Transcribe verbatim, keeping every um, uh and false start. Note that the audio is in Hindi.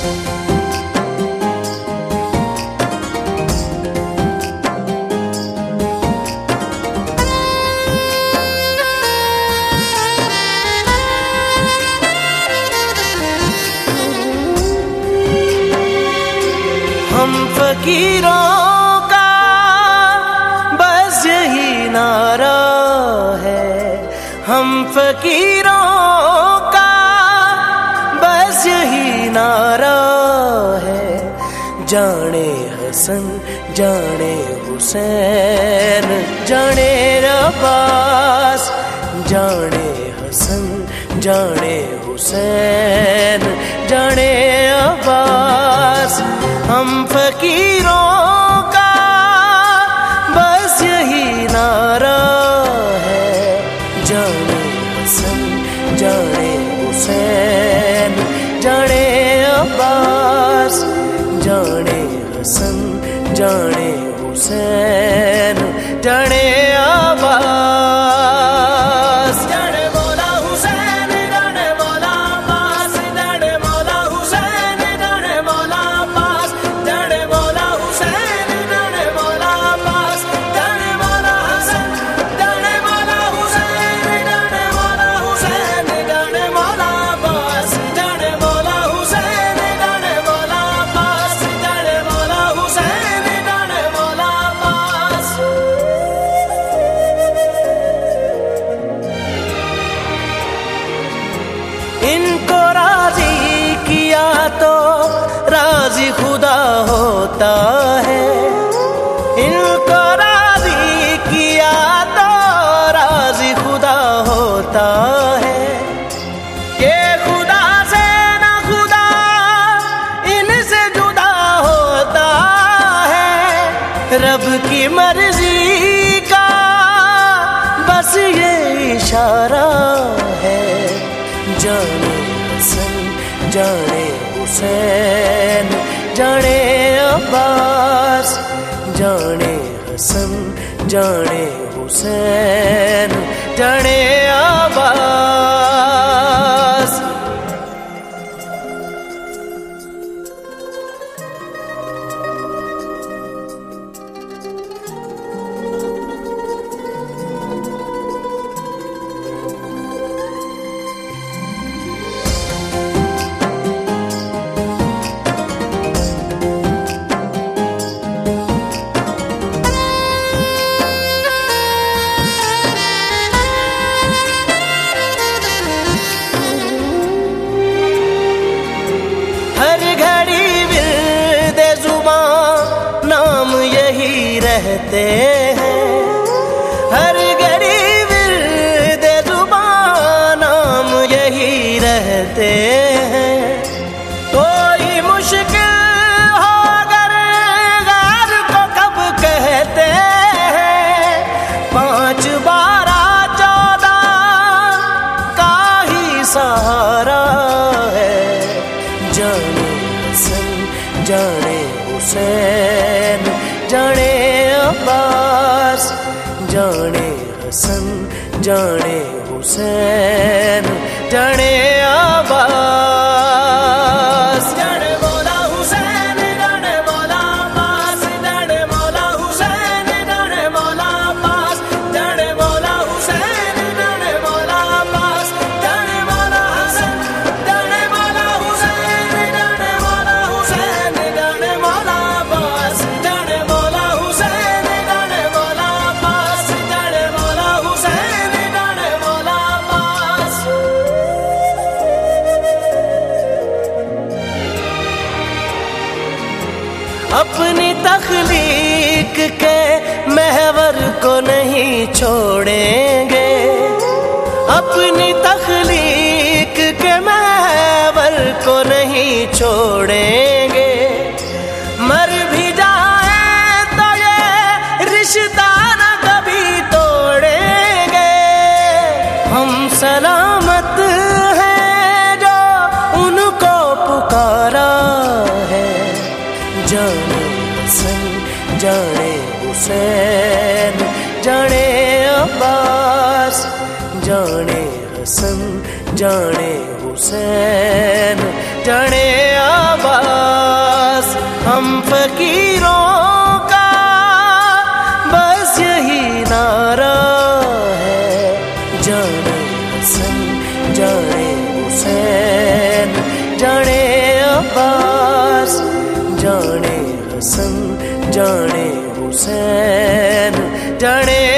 हम फकीरों का बस यही नारा है, हम फकीरों का बस यही नारा है। जाने हसन जाने हुसैन जाने अब्बास, जाने हसन जाने हुसैन जाने अब्बास। हम फकीरों का बस यही नारा है। जाने हसन जाने हुसैन जाने अब्बास, जाने हसन जाने हुसैन जाने अब्बास। जाने मौला हुसैन जाने मौला अब्बास, जाने मौला हुसैन जाने मौला अब्बास, जाने मौला हुसैन जाने मौला अब्बास, जाने मौला हसन जाने मौला हुसैन जाने मौला हुसैन जाने मौला अब्बास, जाने मौला हुसैन जाने मौला अब्बास, जाने मौला हुसैन जाने मौला अब्बास। इनको राजी किया तो राजी खुदा होता है, इनको राजी किया तो राजी खुदा होता है। ये खुदा से ना खुदा इनसे जुदा होता है। रब की मर्जी का बस ये इशारा है। जाने हसन जाने हुसैन जाने अब्बास, जाने हसन जाने हुसैन जाने अब्बास। हर घड़ी विर्दे जुबां नाम यही रहते हैं, हर घड़ी विर्दे जुबां नाम यही रहते हैं। कोई मुश्किल हो अगर गैर को कब कहते हैं, पांच बारह चौदह का ही सहारा है। जाने हसन जाने हुसैन जाने अब्बास, जाने हसन जाने हुसैन जाने अब्बास। जाने मौला हुसैन जाने मौला अब्बास, जाने मौला हुसैन जाने मौला अब्बास, जाने मौला हुसैन जाने मौला अब्बास, जाने मौला हसन जाने मौला हुसैन जाने मौला हुसैन जाने मौला अब्बास, जाने मौला हुसैन जाने मौला अब्बास, जाने मौला हुसैन जाने मौला अब्बास। अपनी तख्लीक के महवर को नहीं छोड़ेंगे, अपनी तख्लीक के महवर को नहीं छोड़ेंगे। मर भी जाए तो ये रिश्ता न कभी तोड़ेंगे। हम सलामत हैं जो उनको पुकारा है। जाने हसन जाने हुसैन जाने अब्बास, जाने हसन जाने हुसैन जाने अब्बास। हम फकीरों का बस यही नारा है, जाने हसन जाने हुसैन जाने अब्बास, जाने हसन जाने हुसैन जाने